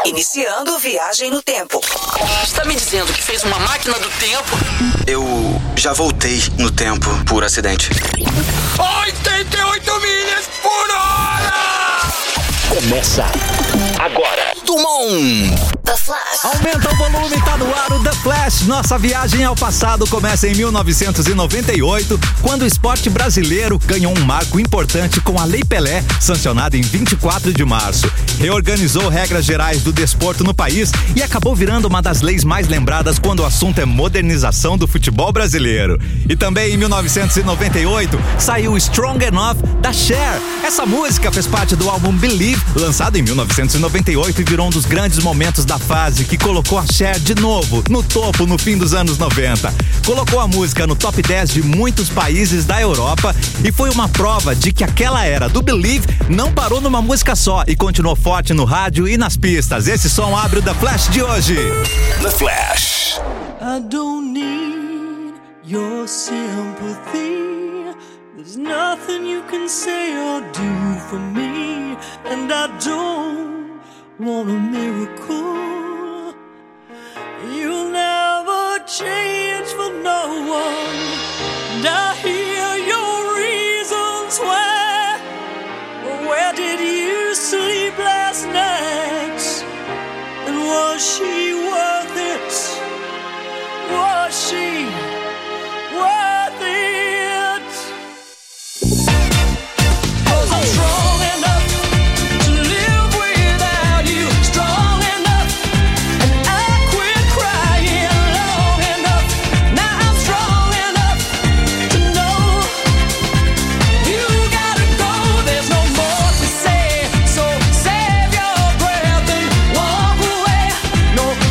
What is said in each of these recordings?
Iniciando viagem no tempo. Está me dizendo que fez uma máquina do tempo? Eu já voltei no tempo por acidente. 88 milhas por hora! Começa agora. Dumont! The Flash. Aumenta o volume, tá no ar o The Flash. Nossa viagem ao passado começa em 1998, quando o esporte brasileiro ganhou um marco importante com a Lei Pelé, sancionada em 24 de março. Reorganizou regras gerais do desporto no país e acabou virando uma das leis mais lembradas quando o assunto é modernização do futebol brasileiro. E também em 1998 saiu Strong Enough da Cher. Essa música fez parte do álbum Believe, lançado em 1998 e virou um dos grandes momentos da fase que colocou a Cher de novo no topo no fim dos anos 90. Colocou a música no top 10 de muitos países da Europa e foi uma prova de que aquela era do Believe não parou numa música só e continuou forte no rádio e nas pistas. Esse som abre o The Flash de hoje. The Flash. I don't need your sympathy. There's nothing you can say or do for me. And I don't want a miracle. You'll never change for no one. And I hear your reasons why. Where did you sleep last night? And was she worth it? Was she worth it? 'Cause I'm strong enough to live without you. Strong enough, and I quit crying long enough. Now I'm strong enough to know you gotta go. There's no more to say, so save your breath and walk away. No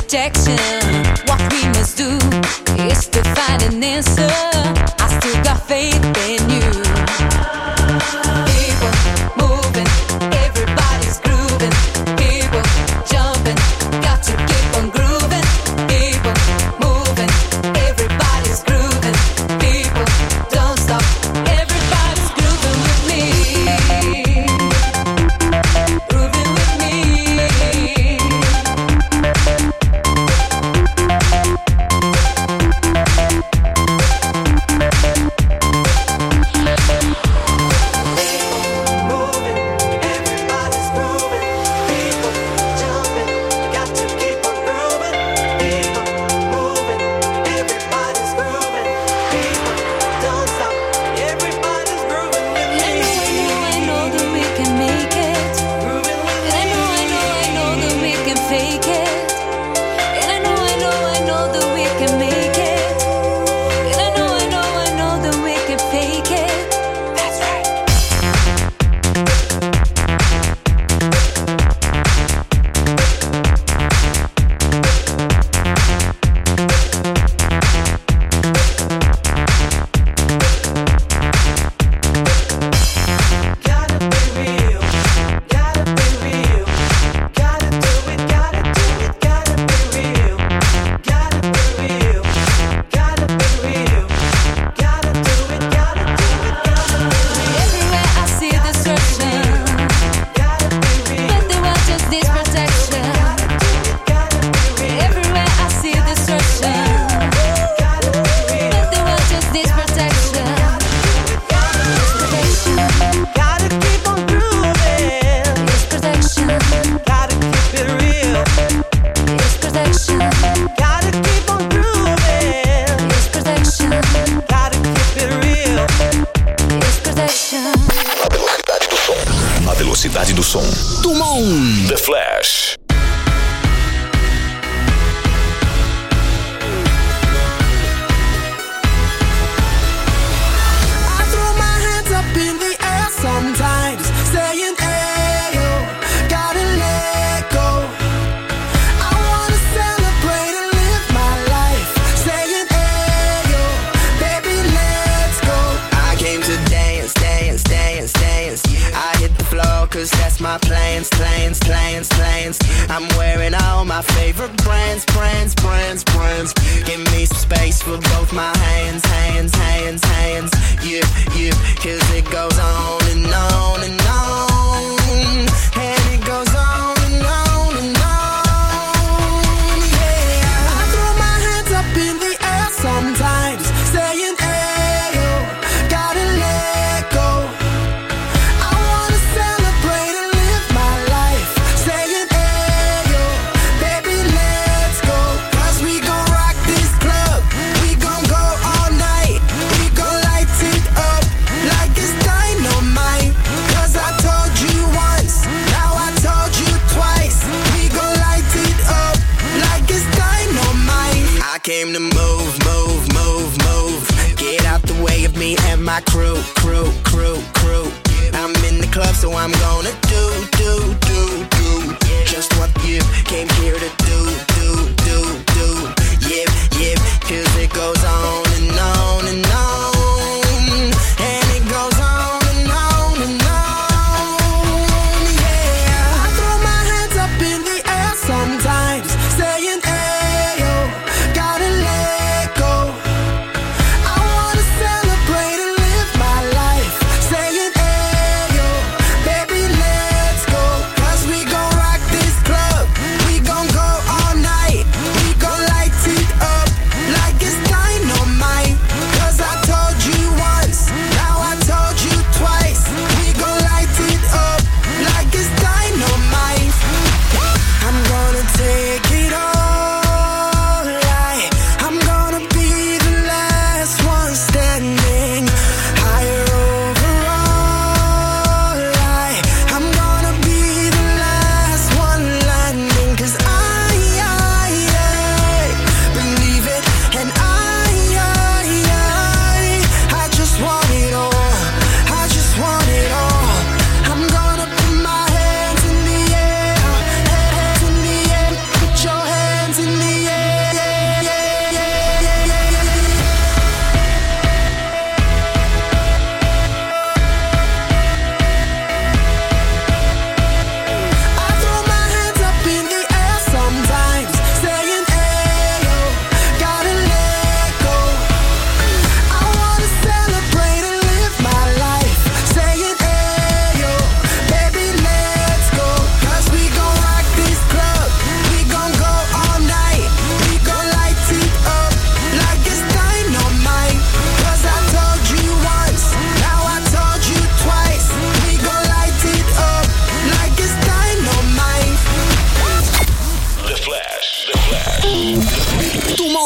protection. What we must do is to find an answer. I still got faith in you. People moving, everybody's grooving. People jumping, got to keep on grooving. People moving, everybody's grooving. People don't stop, everybody's grooving with me. Grooving with me. Na velocidade do som. Dumont. The Flash. Cause that's my plans. I'm wearing all my favorite brands. Give me some space for both my hands. Yeah, cause it goes on and on and on. And it goes on and on and on. Yeah, I throw my hands up in the air sometimes, saying, ayo, gotta let go. I wanna celebrate and live my life, saying, ayo, baby, let's go. Cause we gon' rock this club, we gon' go all night. We gon' light it up like it's dynamite. Cause I told you once, now I told you twice. We gon' light it up like it's dynamite. I came to move. Get out the way of me and my crew. I'm in the club, so I'm gonna do just what you came here to do. Yeah, cause it goes on and on and on. And it goes on and on and on. Yeah, I throw my hands up in the air sometimes, saying, ayo, gotta let go. I wanna celebrate and live my life.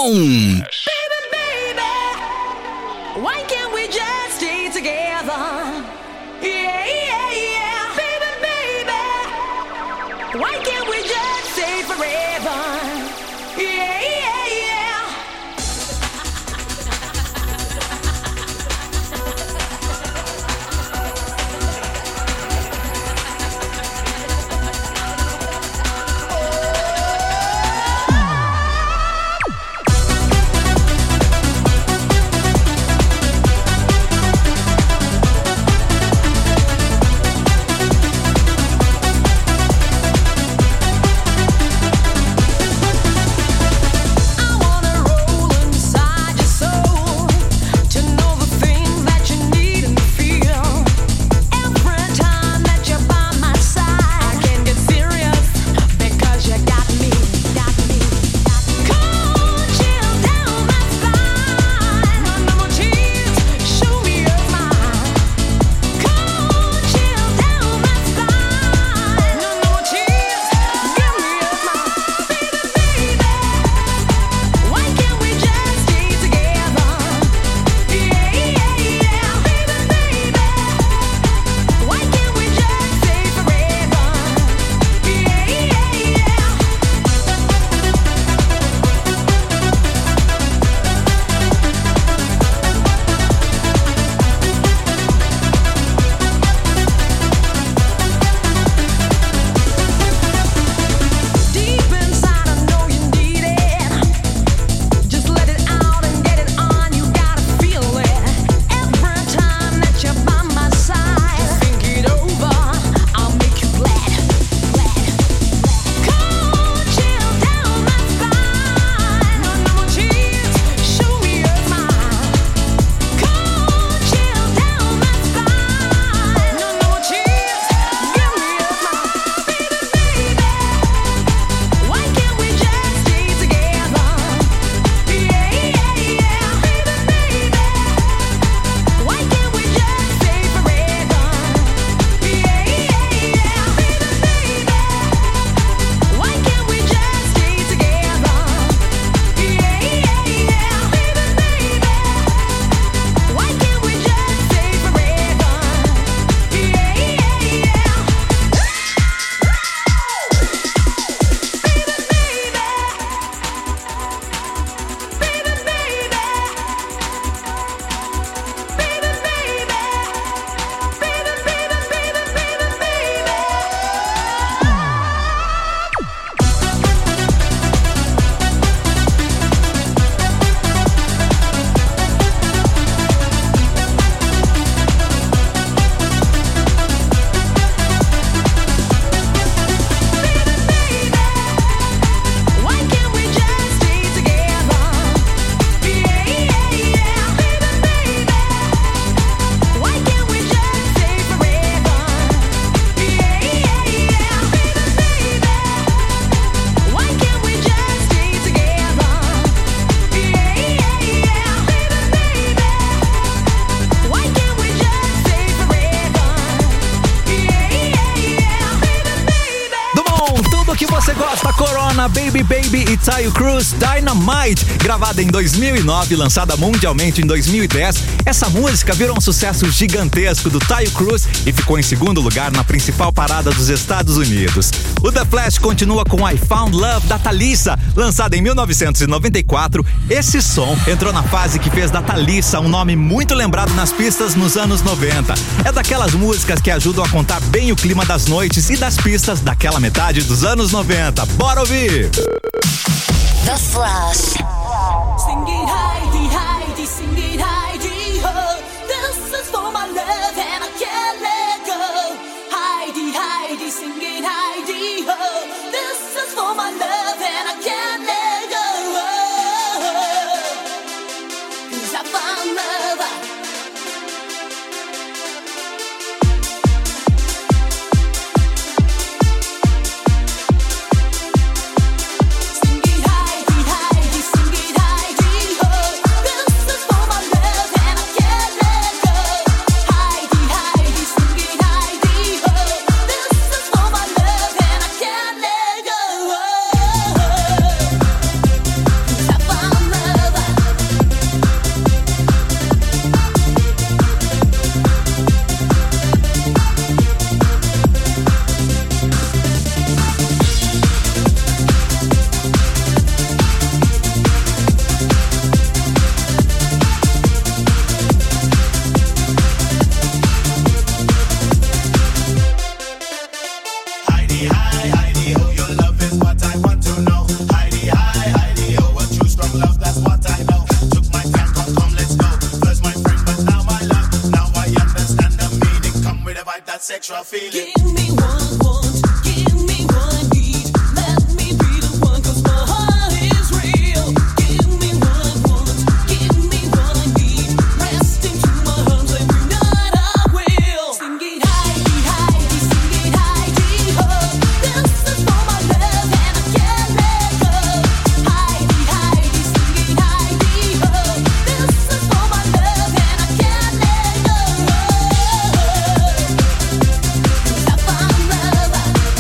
Mon. Why can't we just stay together? Yeah, yeah, yeah. Baby, baby. Why can't we just stay forever? Yeah, yeah, yeah. Baby Baby e Taio Cruz, Dynamite, gravada em 2009, lançada mundialmente em 2010. Essa música virou um sucesso gigantesco do Taio Cruz e ficou em segundo lugar na principal parada dos Estados Unidos. O The Flash continua com I Found Love da Thalissa, lançada em 1994. Esse som entrou na fase que fez da Thalissa um nome muito lembrado nas pistas nos anos 90. É daquelas músicas que ajudam a contar bem o clima das noites e das pistas daquela metade dos anos 90. Bora ouvir! The Flash. Sing it, Heidi, Heidi, sing it, Heidi, ho. This is for my love and I can't let go. Heidi, Heidi, sing it, Heidi, ho. This is for my love and I can't let go. 'Cause I found love. Sing it, Heidi, Heidi, sing it, Heidi, ho. This is for my love. that sexual feeling. Give me one want, give me one need. Let me be the one, 'cause my heart is real. Give me one want, give me one need. Rest into my arms every night I will. Sing it high, sing it high, ho. This is for my love and I can't let go. High, sing it high, ho. This is for my love and I can't let go. 'Cause I found love.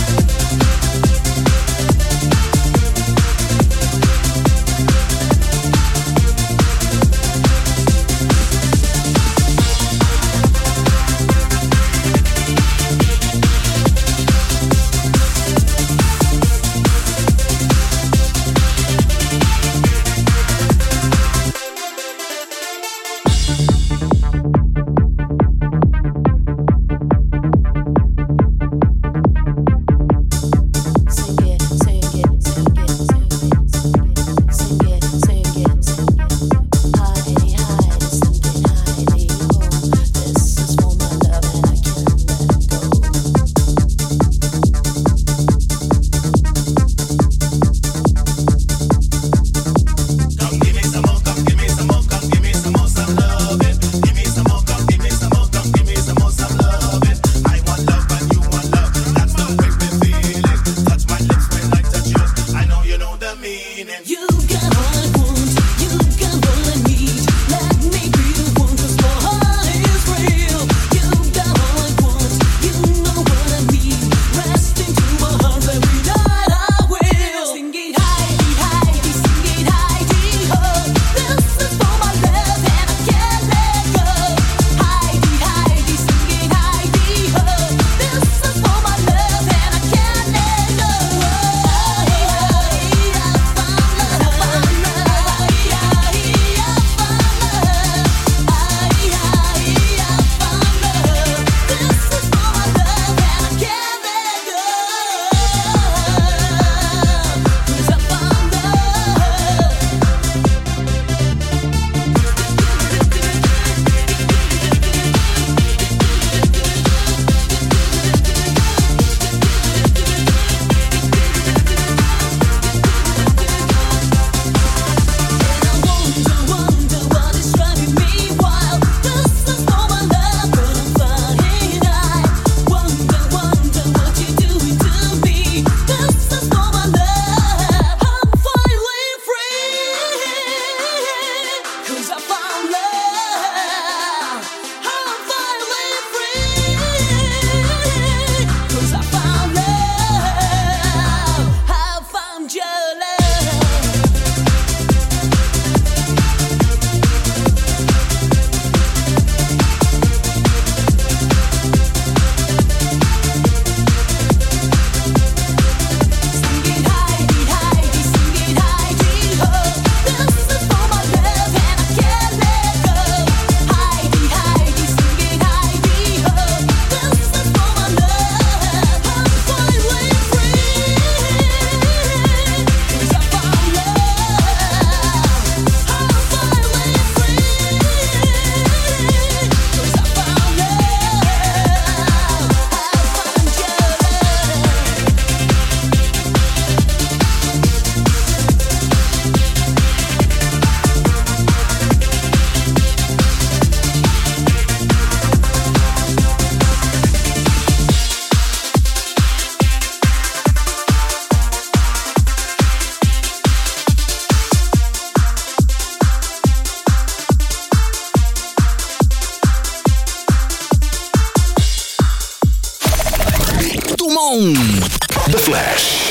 The Flash.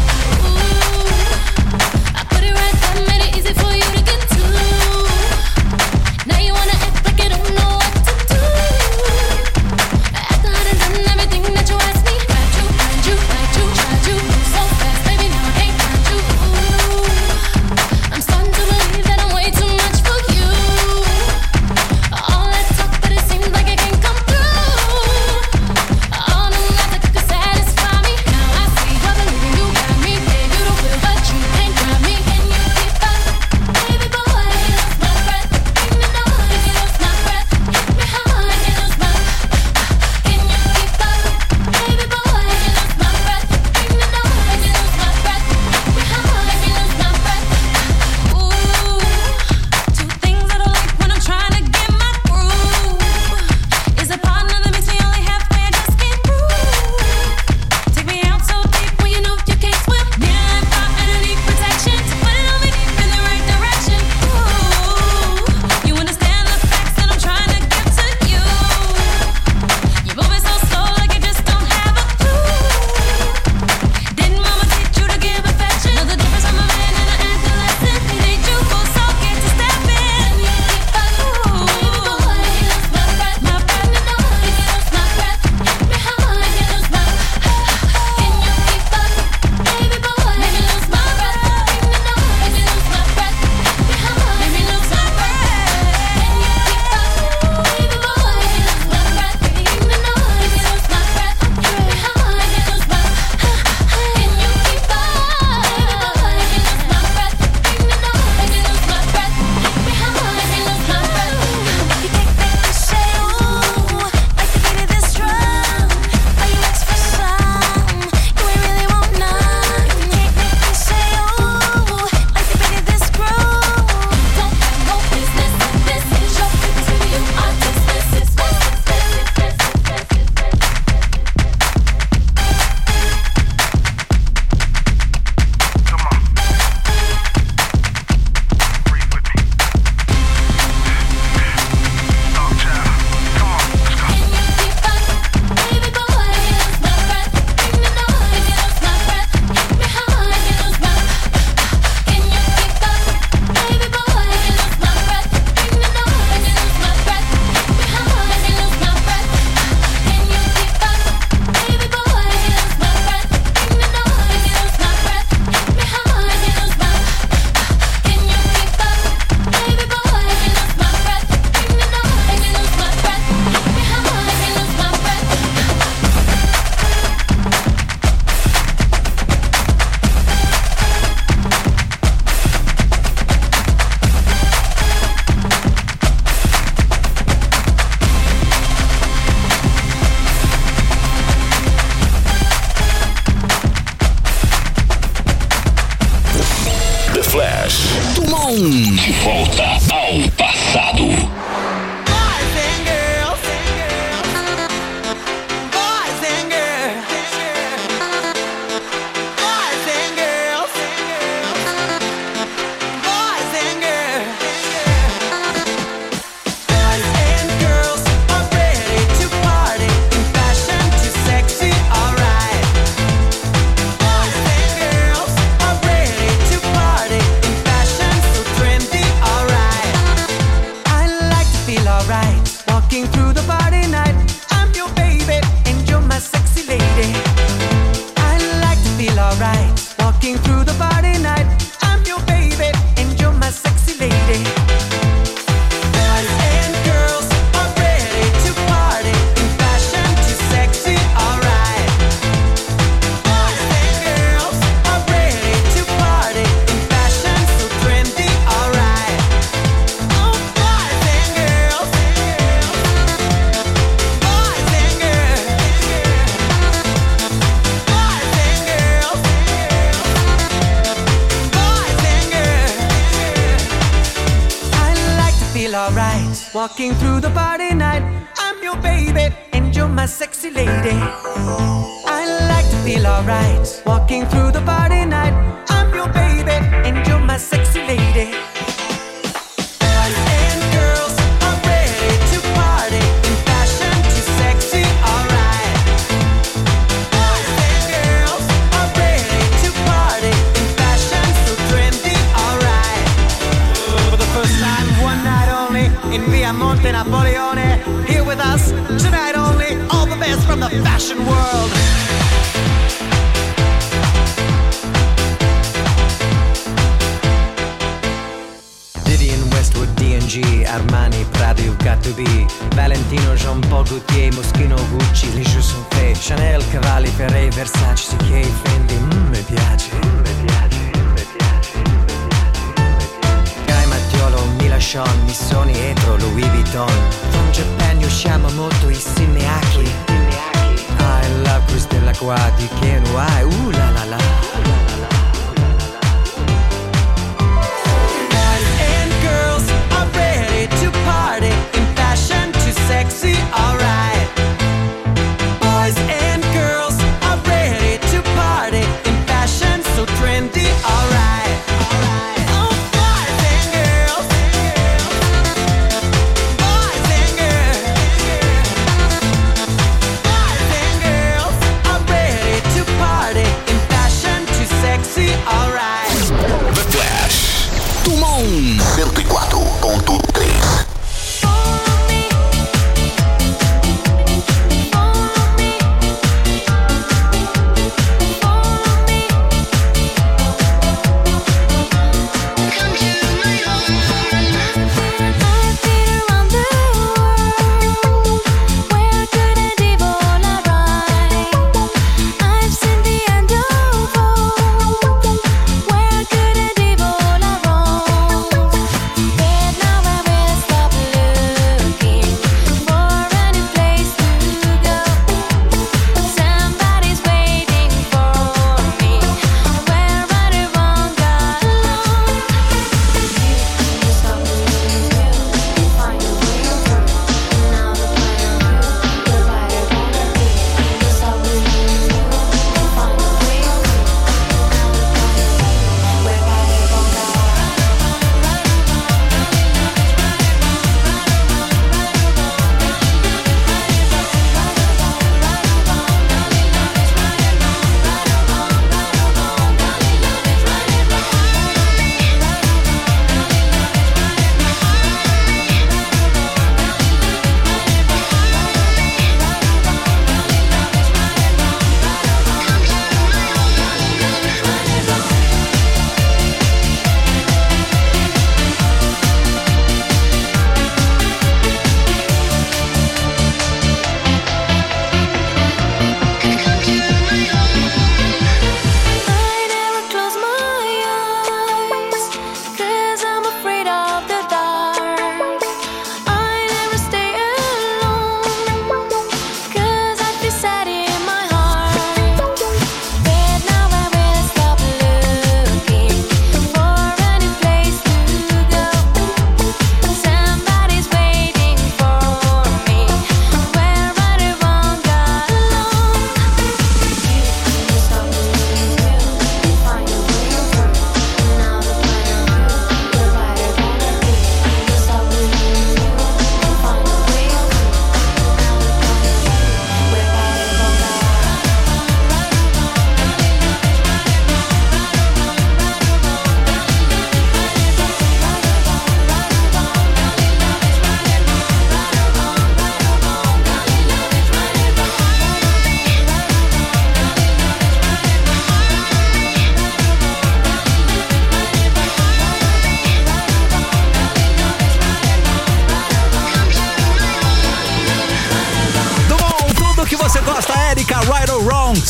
I put it right there, made it easy for you to get to. Flash. Dumont. De volta ao passado. Walking through the party night, I'm your baby, and you're my sexy lady. I like to feel alright. Walking through the party night, I'm your baby, and you're my sexy lady. Boys and girls are ready to party, in fashion too sexy, alright. Boys and girls are ready to party, in fashion so trendy, alright. For the first time, one night only, in Via Monte Napoleone, here with us tonight only, all the best from the fashion world. Vivienne Westwood, D&G, Armani, Prada, You've Got to Be, Valentino, Jean Paul Gaultier, Moschino, Gucci, les jeux sont faits, Chanel, Cavalli, Ferré, Versace, CK, Fendi, mi piace, mi piace. Sean, Missoni, Etro, Louis Vuitton. From Japan usciamo molto i cineaki. I love Christine Lacroix, di Kenway, la la la. Boys and girls are ready to party, in fashion too sexy, alright. Boys and girls are ready to party, in fashion so trendy, alright. The Flash. Dumont 104.3.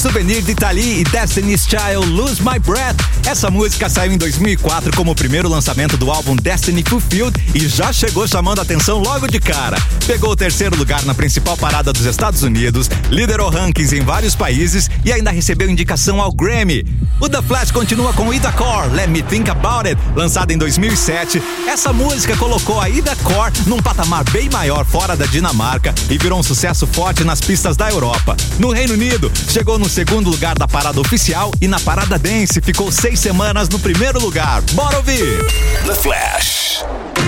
Souvenir de Tali e Destiny's Child, Lose My Breath. Essa música saiu em 2004 como o primeiro lançamento do álbum Destiny Fulfilled e já chegou chamando a atenção logo de cara. Pegou o 3º lugar na principal parada dos Estados Unidos, liderou rankings em vários países e ainda recebeu indicação ao Grammy. O The Flash continua com Ida Core, Let Me Think About It, lançada em 2007. Essa música colocou a Ida Core num patamar bem maior fora da Dinamarca e virou um sucesso forte nas pistas da Europa. No Reino Unido, chegou no 2º lugar da parada oficial e na parada dance ficou 6 semanas no 1º lugar. Bora ouvir! The Flash.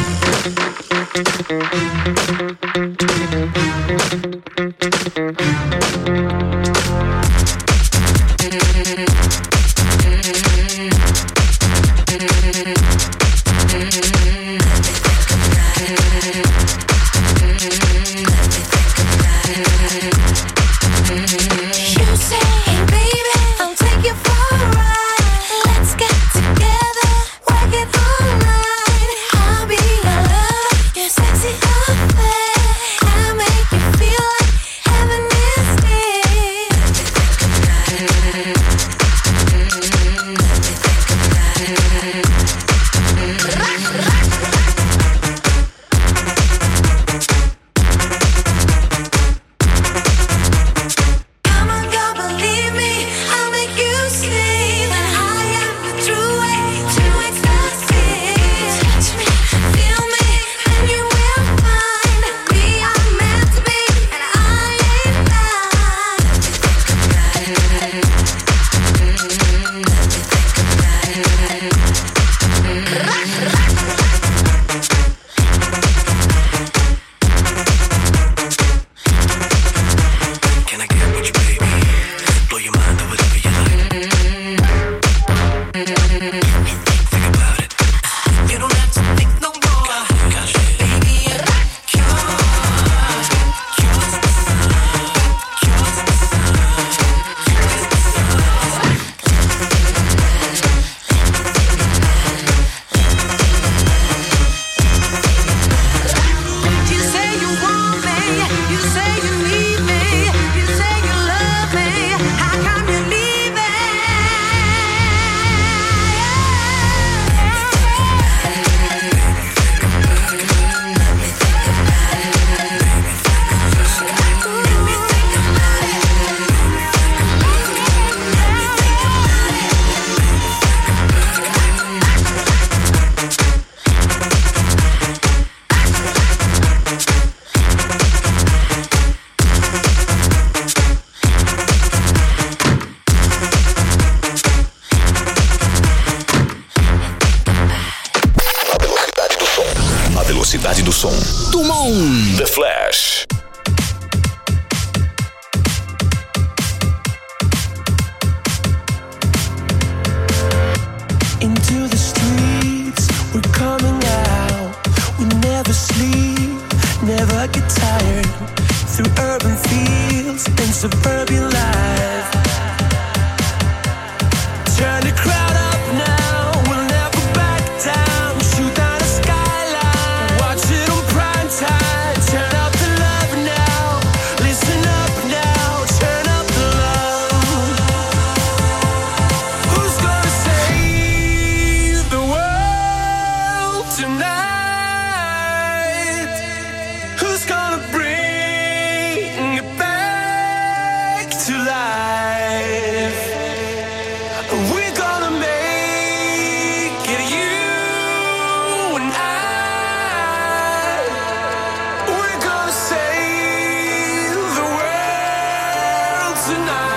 Velocidade do som. Dumont. The Flash. Into the streets, we're coming out. We never sleep, never get tired. Through urban fields and suburban life. Turn the crowd up now, we'll never back down. Shoot down the skyline, watch it on prime time. Turn up the love now, listen up now. Turn up the love. Who's gonna save the world tonight? Who's gonna bring it back to life? We're gonna make it, you and I. We're gonna save the world tonight.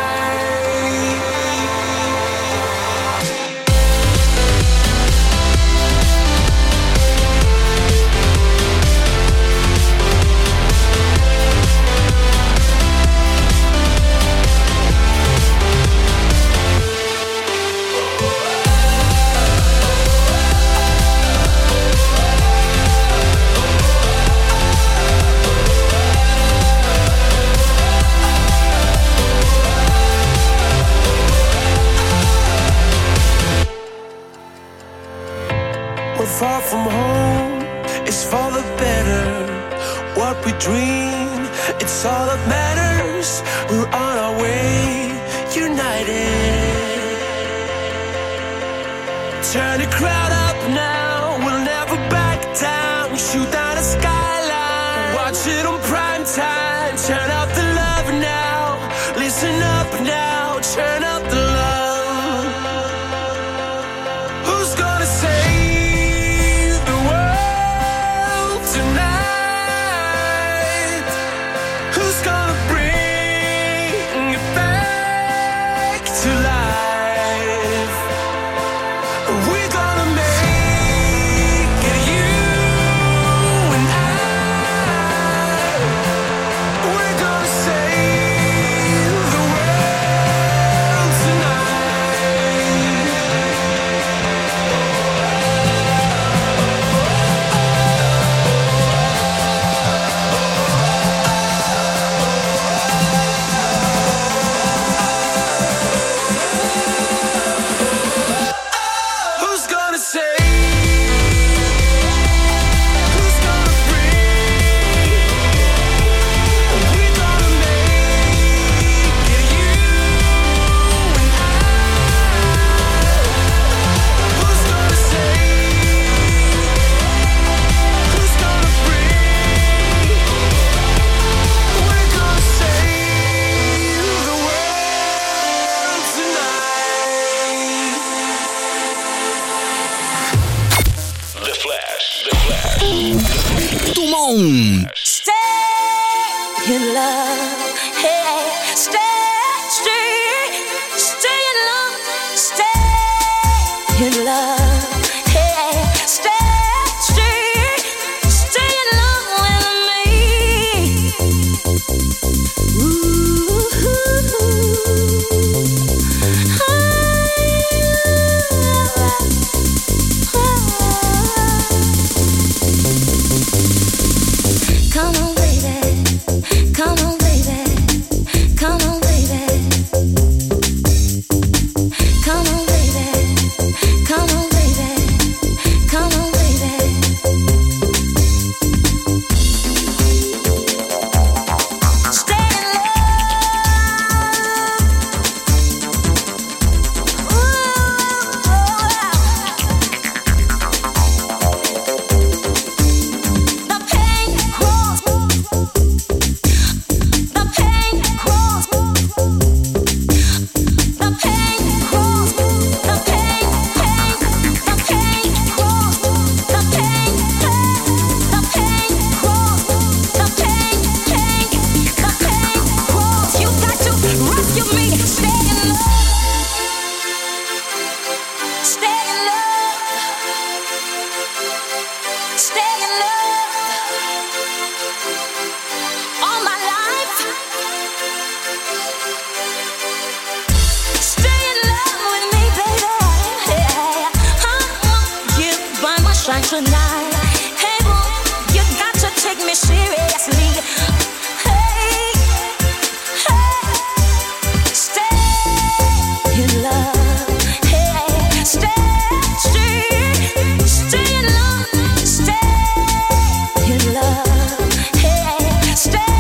We're far from home, it's for the better. What we dream, it's all that matters. We're on our way, united. Turn the crowd up now, we'll never back down. Shoot down the skyline, watch it on prime time. Turn up the love now, listen up now, turn up the love. Who's gonna save the world tonight? Who's gonna bring it back to life? We're gonna make it, you and I. We're gonna save the world tonight. Who's gonna save? Who's gonna bring? We're gonna make it, you and I. Who's gonna save? Who's gonna bring? We're gonna save the world tonight. The Flash. Dumont. Stay in love. Hey, stay in love. Stay in love. Hey, stay in love with me. Come on, baby. Come on, baby. Come on, baby. Come on, baby. Come on, baby. Come on, baby. Stay in The pain grows. The pain grows. The pain grows. The pain grows. The pain grows. The pain grows. You got to rescue me. Stay in love. Stay in love. Stay in love. All my life. Stay in love with me, baby. I want you by my side tonight. Hey, boy, you got to take me seriously. Hey, stay in love. Hey, stay in love. Stay in love. Hey, stay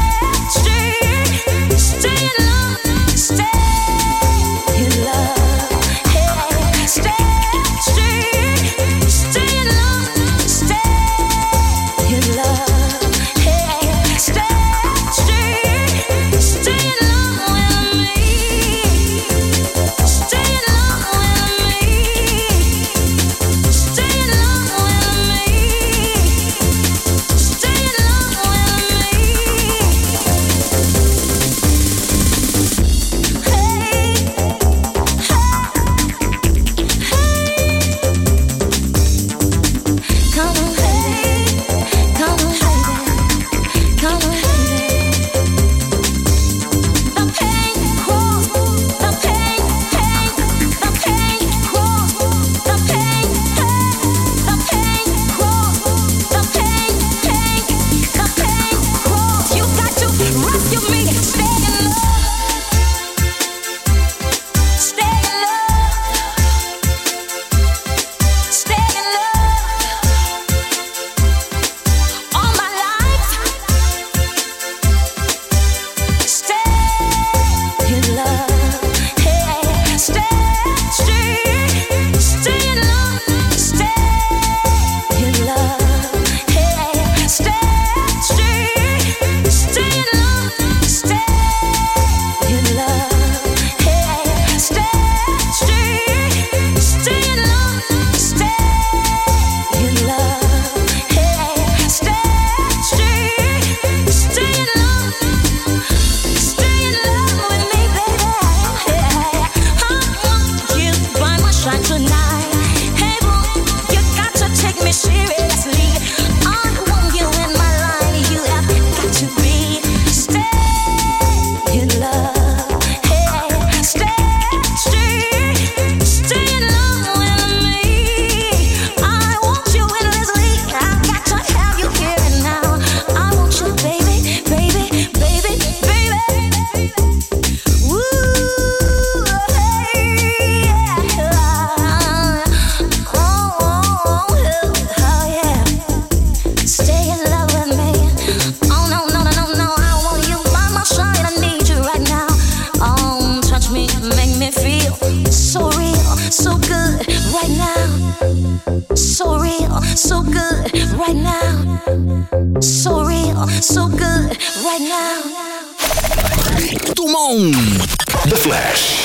in love. Stay in love. Hey, stay in love. Stay Mon. The Flash.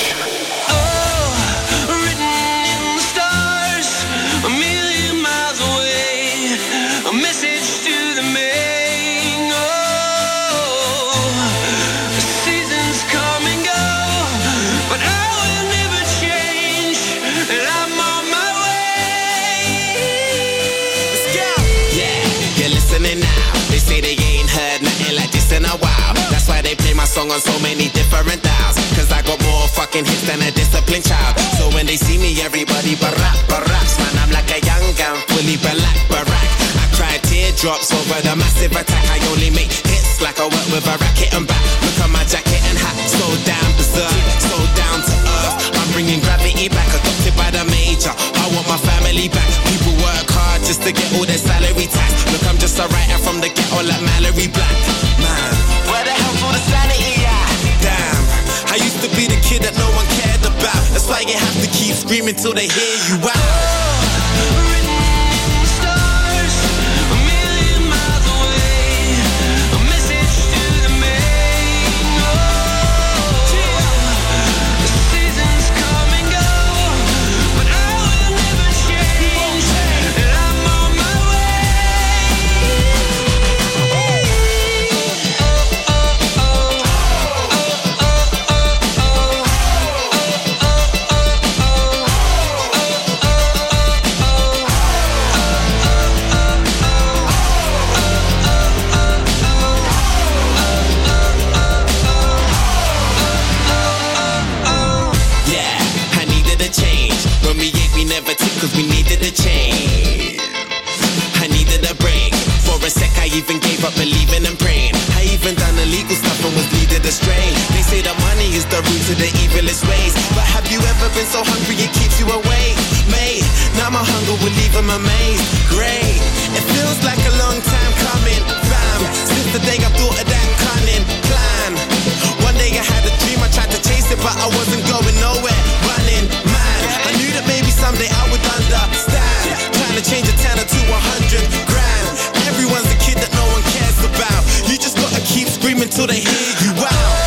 Song on so many different dials, cause I got more fucking hits than a disciplined child. So when they see me, everybody barack. Man, I'm like a young gun, fully black barack. I cry teardrops over the massive attack. I only make hits like I work with a racket and back. Look at my jacket and hat, so damn berserk, so down to earth. I'm bringing gravity back, adopted by the major. I want my family back. People work hard just to get all their salary tax. Look, I'm just a writer from the ghetto like Mallory Black. Man, where the hell's all the sanity at? Damn, I used to be the kid that no one cared about. That's why you have to keep screaming till they hear you out. Cause we needed a change. I needed a break. For a sec I even gave up believing and praying. I even done illegal stuff and was leaded astray. They say that money is the root to the evilest ways. But have you ever been so hungry it keeps you awake? Mate, now my hunger will leave them amazed. Great, it feels like a long time coming. Fam, since the day I thought of that cunning plan. One day I had a dream, I tried to chase it but I wasn't going nowhere. Running mad, I knew that maybe someday I would understand. Trying to change a 10 to 100 grand. Everyone's a kid that no one cares about. You just gotta keep screaming till they hear you out.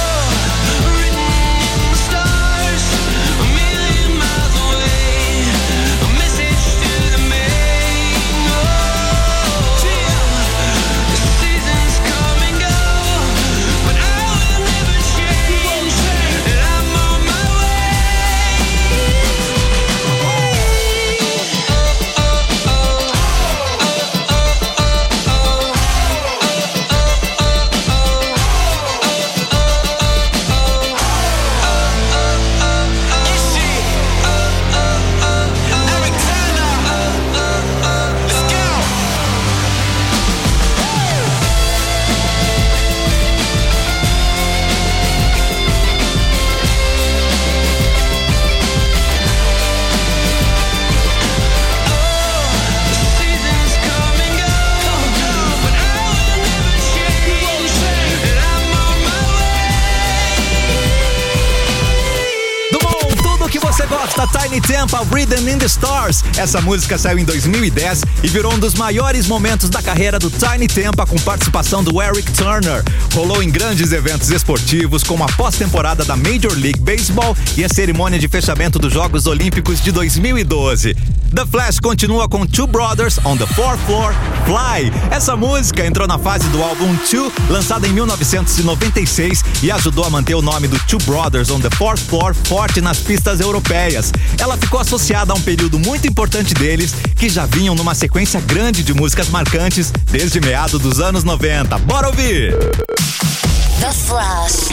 Tiny Tempa, Rhythm in the Stars. Essa música saiu em 2010 e virou um dos maiores momentos da carreira do Tiny Tempa, com participação do Eric Turner. Rolou em grandes eventos esportivos, como a pós-temporada da Major League Baseball e a cerimônia de fechamento dos Jogos Olímpicos de 2012. The Flash continua com Two Brothers on the Fourth Floor, Fly. Essa música entrou na fase do álbum Two, lançado em 1996, e ajudou a manter o nome do Two Brothers on the Fourth Floor forte nas pistas europeias. Ela ficou associada a um período muito importante deles, que já vinham numa sequência grande de músicas marcantes desde meados dos anos 90. Bora ouvir! The Flash.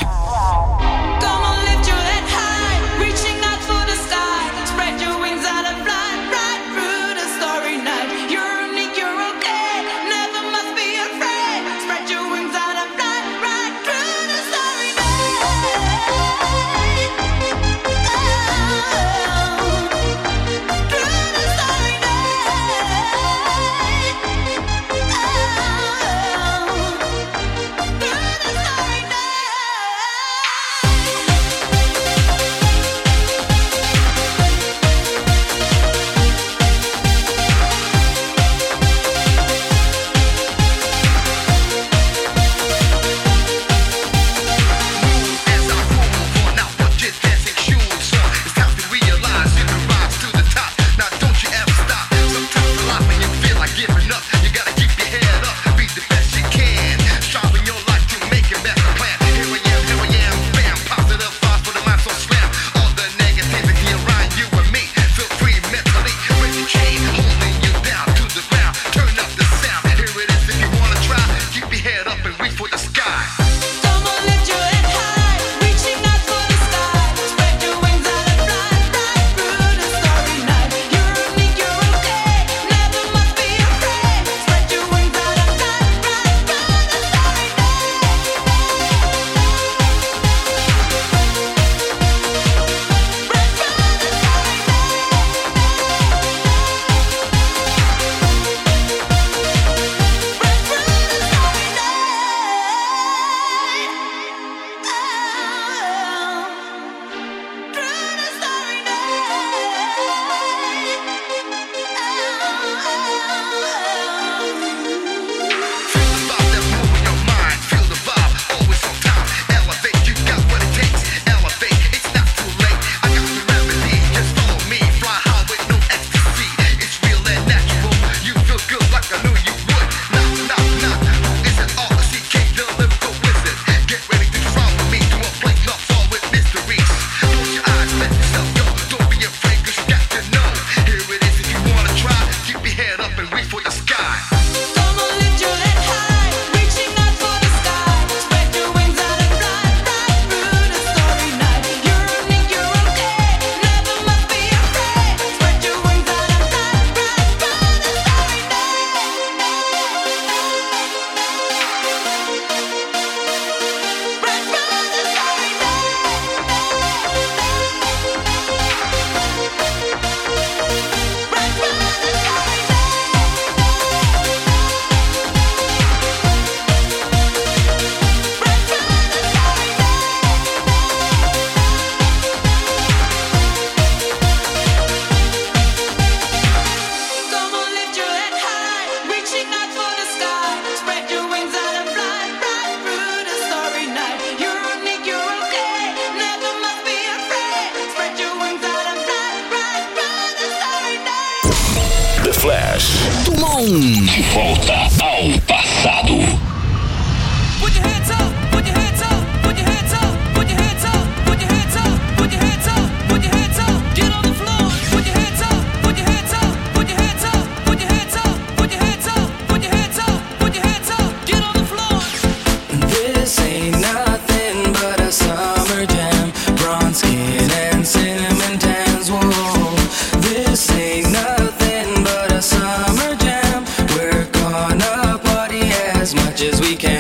Flash. Tumon. De volta ao passado. Put your hands up, put your hands up, put your hands up, put your hands up, put your hands up, put your hands up, put your hands up, get on the floor. Put your hands up, put your hands up, put your hands up, put your hands up, put your hands up, put your hands up, put your hands up, get on the floor. This ain't nothing but a summer jam. Bronze skin and cinnamon tans. Whoa, this ain't nothing but a summer jam. We're gonna party as much as we can.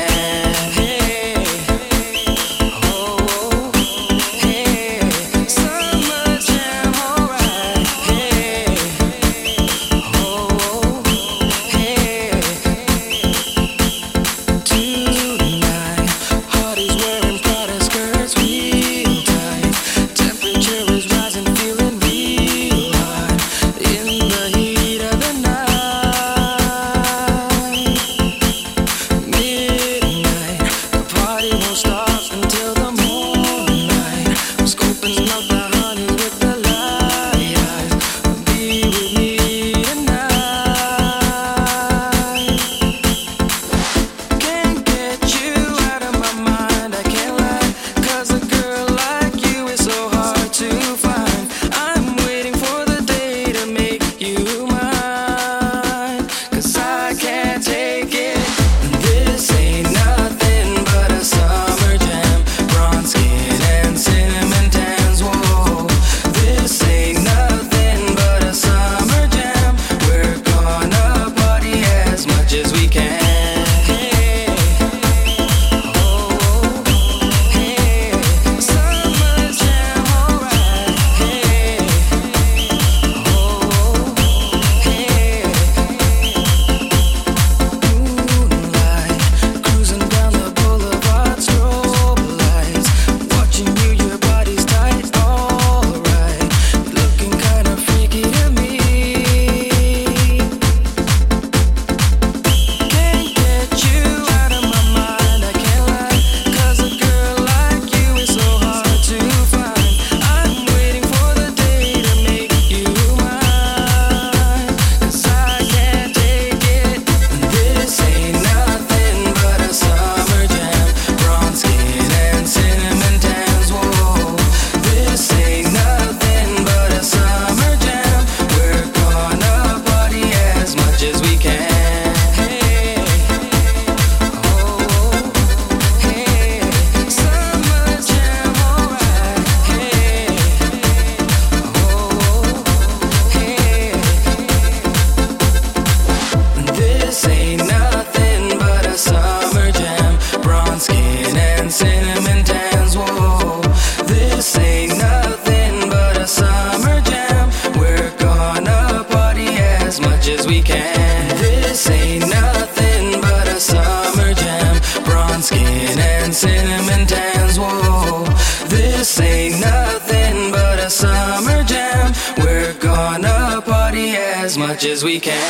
As much as we can.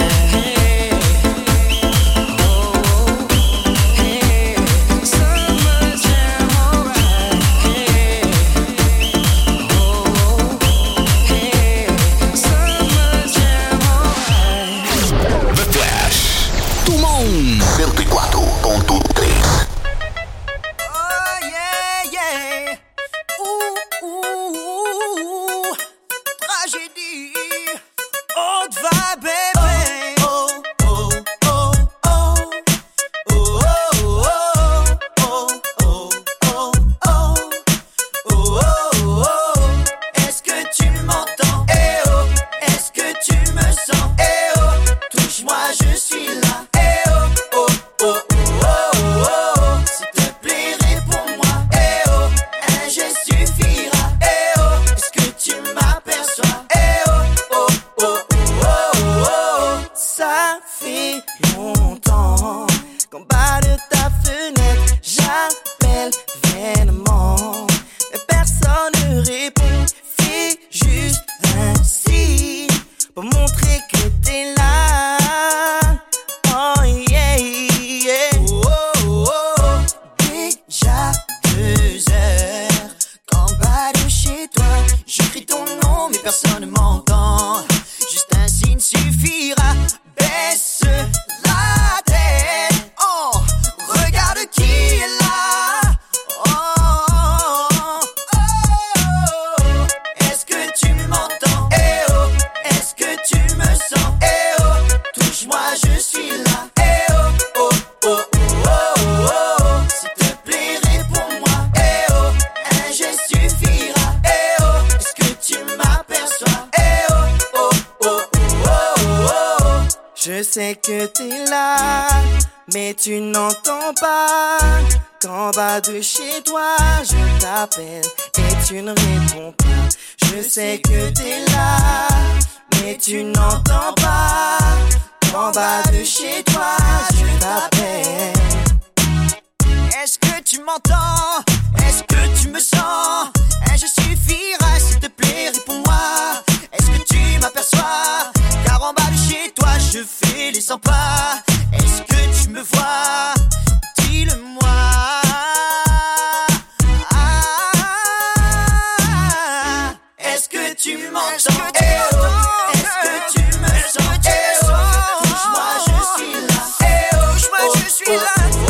The Flash. Tumon 104.3. Oh yeah, yeah. Ooh, ooh, ooh. Tragédie. Haute vibe, baby. Oh, oh, oh, oh. Oh, oh, oh, oh, oh, oh. Oh, oh, oh. Est-ce que tu m'entends? Eh oh. Est-ce que tu me sens? Eh oh. Touche-moi, je suis là. Eh oh, oh, oh, oh, oh, oh. S'il te plaît, réponds-moi. Eh oh, un geste suffira. Eh oh, est-ce que tu m'aperçois? Eh oh, oh, oh, oh, oh, oh. Ça fait longtemps qu'en bas de ta fenêtre, j'appelle vainement. Mais personne ne répond. Fais juste un signe pour montrer que t'es là. Oh yeah, yeah. Oh, oh, oh. Déjà 2 heures qu'en bas de chez toi, je crie ton nom mais personne ne m'entend. Juste un signe suffira. Je sais que t'es là, mais tu n'entends pas qu'en bas de chez toi, je t'appelle et tu ne réponds pas. Je sais que t'es là, mais tu n'entends pas qu'en bas de chez toi, je t'appelle. Est-ce que tu m'entends? Est-ce que tu me sens? Je suffira, s'il te plaît, réponds-moi. Est-ce que tu m'aperçois? Car en bas de chez toi, je fais les 100 pas. Est-ce que tu me vois? Dis-le-moi. Est-ce que tu m'entends? Est-ce que tu me sens? Touche-moi, je suis là. Touche-moi, je suis là.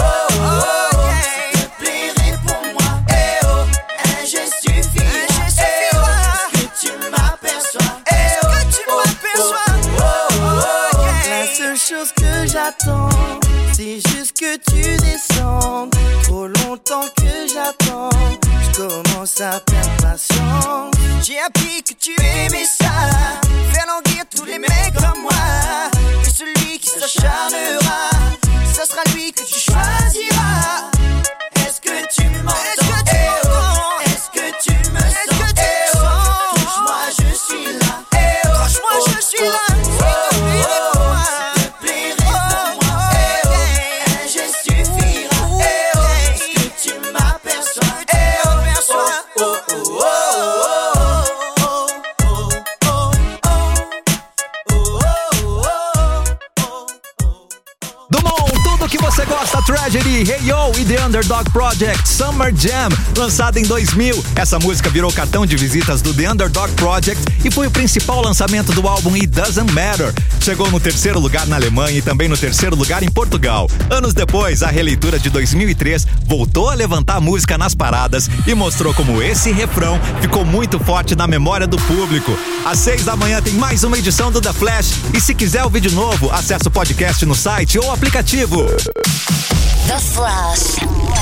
Chose que j'attends, c'est juste que tu descendes. Trop longtemps que j'attends, je commence à perdre patience. J'ai appris que tu aimais ça, faire languir tous les mecs comme moi. Et celui qui s'acharnera, ça sera lui que tu choisiras. Est-ce que tu m'entends? Est-ce que tu me sens? Touche-moi, je suis là. Touche-moi, je suis là. Você gosta? Tragedy, Hey Yo e The Underdog Project, Summer Jam, lançada em 2000. Essa música virou cartão de visitas do The Underdog Project e foi o principal lançamento do álbum It Doesn't Matter. Chegou no 3º lugar na Alemanha e também no 3º lugar em Portugal. Anos depois, a releitura de 2003 voltou a levantar a música nas paradas e mostrou como esse refrão ficou muito forte na memória do público. Às 6 da manhã tem mais uma edição do The Flash e se quiser o vídeo novo, acesse o podcast no site ou aplicativo. The Flash.